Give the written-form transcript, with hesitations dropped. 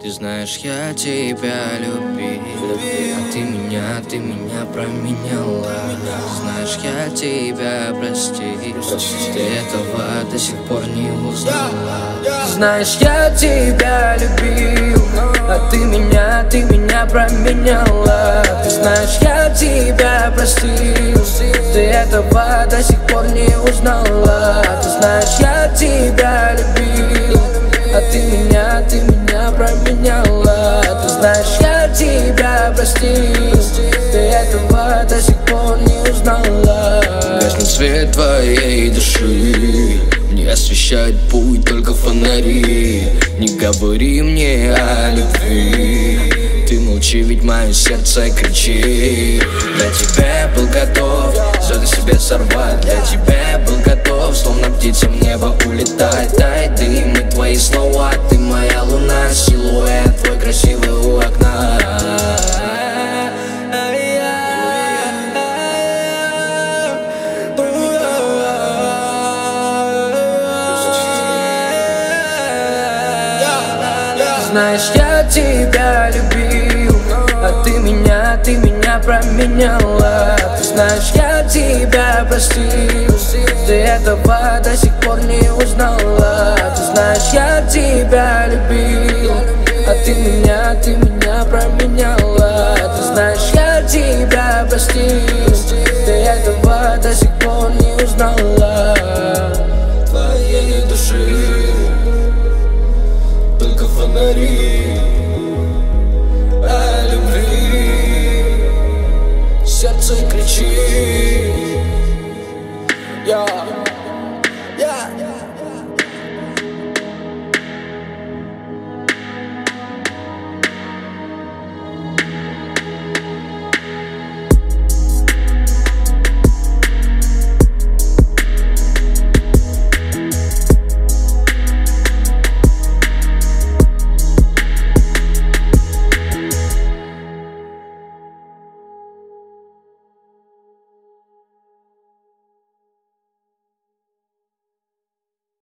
Ты знаешь, я тебя любил, а ты меня променяла. Знаешь, я тебя простил, ты этого до сих пор не узнала. Знаешь, я тебя любил, а ты меня променяла. Ты знаешь, я тебя простил, ты этого до сих пор не узнала. Ты знаешь, я тебя любил, а ты меня променяла. Ты знаешь, я тебя простил, ты этого до сих пор не узнала. Гаснет свет твоей души, не освещает путь, только фонари. Не говори мне о любви, ты молчи, ведь мое сердце кричит. Для тебя я был готов звезды себе сорвать, для тебя я был готов, словно птица в небо улетать. Дай дым и твои слова, ты моя луна, силуэт твой красивый у окна. Знаешь, я тебя любил, а ты меня променяла. Ты знаешь, я тебя простил, ты этого до сих